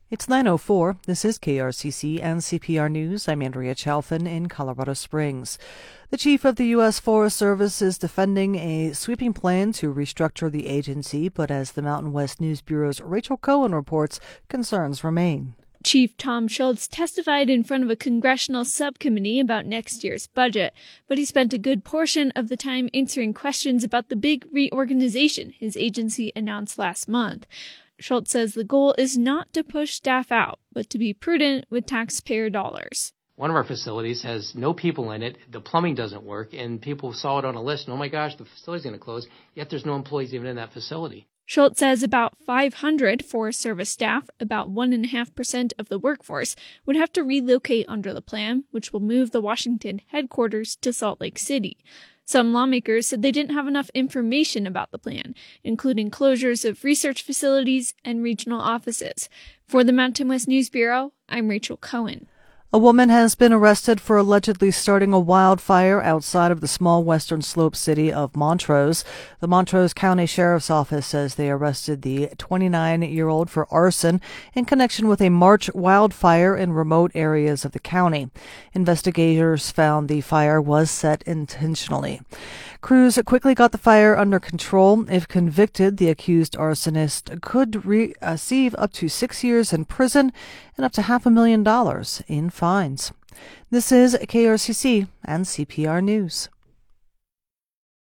It's 9:04. This is KRCC and CPR News. I'm Andrea Chalfin in Colorado Springs. The chief of the U.S. Forest Service is defending a sweeping plan to restructure the agency, but as the Mountain West News Bureau's Rachel Cohen reports, concerns remain. Chief Tom Schultz testified in front of a congressional subcommittee about next year's budget, but he spent a good portion of the time answering questions about the big reorganization his agency announced last month. Schultz says the goal is not to push staff out, but to be prudent with taxpayer dollars. One of our facilities has no people in it, the plumbing doesn't work, and people saw it on a list, and oh my gosh, the facility's going to close, yet there's no employees even in that facility. Schultz says about 500 Forest Service staff, about 1.5% of the workforce, would have to relocate under the plan, which will move the Washington headquarters to Salt Lake City. Some lawmakers said they didn't have enough information about the plan, including closures of research facilities and regional offices. For the Mountain West News Bureau, I'm Rachel Cohen. A woman has been arrested for allegedly starting a wildfire outside of the small western slope city of Montrose. The Montrose County Sheriff's Office says they arrested the 29-year-old for arson in connection with a March wildfire in remote areas of the county. Investigators found the fire was set intentionally. Crews quickly got the fire under control. If convicted, the accused arsonist could receive up to 6 years in prison and up to $500,000 in fines. This is KRCC and CPR News.